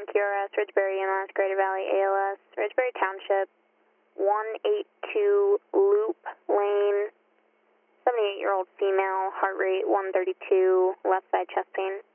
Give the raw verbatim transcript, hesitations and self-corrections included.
one Q R S, Ridgebury E M S, Greater Valley A L S, Ridgebury Township, one eighty-two Loop Lane, seventy-eight-year-old female, heart rate one thirty-two, left side chest pain.